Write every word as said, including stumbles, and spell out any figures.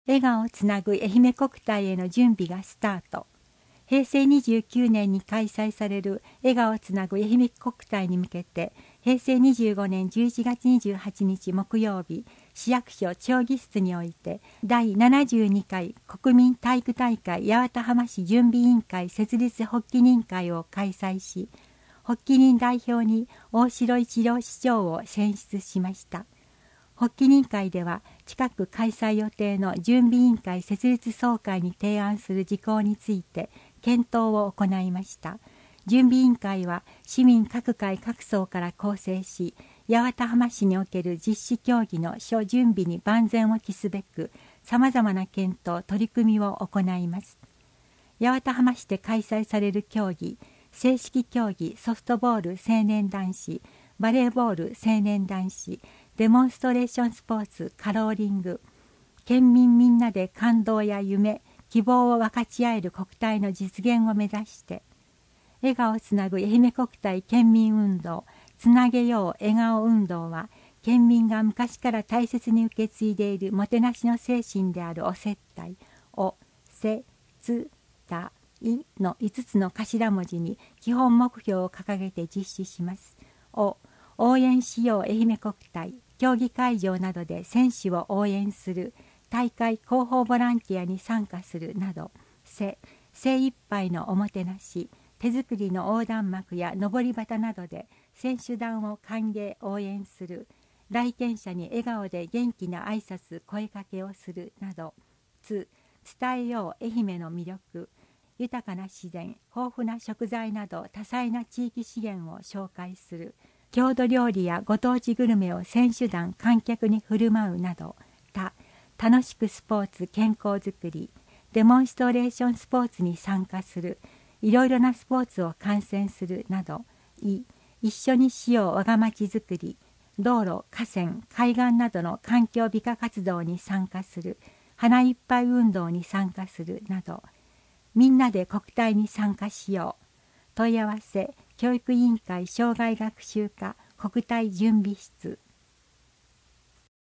笑顔をつなぐ愛媛国体への準備がスタート。平成にじゅうきゅうねんに開催される笑顔をつなぐ愛媛国体に向けて、平成にじゅうごねんじゅういちがつにじゅうはちにち木曜日、市役所町議室においてだいななじゅうにかい国民体育大会八幡浜市準備委員会設立発起人会を開催し、発起人代表に大城一郎市長を選出しました。発起人会では近く開催予定の準備委員会設立総会に提案する事項について検討を行いました。準備委員会は市民各界各層から構成し、八幡浜市における実施協議の諸準備に万全を期すべく、さまざまな検討・取り組みを行います。八幡浜市で開催される競技、正式競技ソフトボール青年男子、バレーボール青年男子、デモンストレーションスポーツカローリング、県民みんなで感動や夢、希望を分かち合える国体の実現を目指して、笑顔をつなぐ愛媛国体県民運動、つなげよう笑顔運動は、県民が昔から大切に受け継いでいるもてなしの精神であるお接待、お、せ、つ、た、いのいつつの頭文字に基本目標を掲げて実施します。お、応援しよう愛媛国体、競技会場などで選手を応援する、大会広報ボランティアに参加するなど、せ、精一杯のおもてなし、手作りの横断幕や上り旗などで選手団を歓迎応援する、来店者に笑顔で元気な挨拶声かけをするなど、つ、伝えよう愛媛の魅力、豊かな自然、豊富な食材など多彩な地域資源を紹介する、郷土料理やご当地グルメを選手団観客に振る舞うなど、た、楽しくスポーツ健康づくり、デモンストレーションスポーツに参加する、いろいろなスポーツを観戦するなど、い、一緒にしよう我が町づくり、道路、河川、海岸などの環境美化活動に参加する、花いっぱい運動に参加するなど、みんなで国体に参加しよう。問い合わせ、教育委員会障害学習課国体準備室。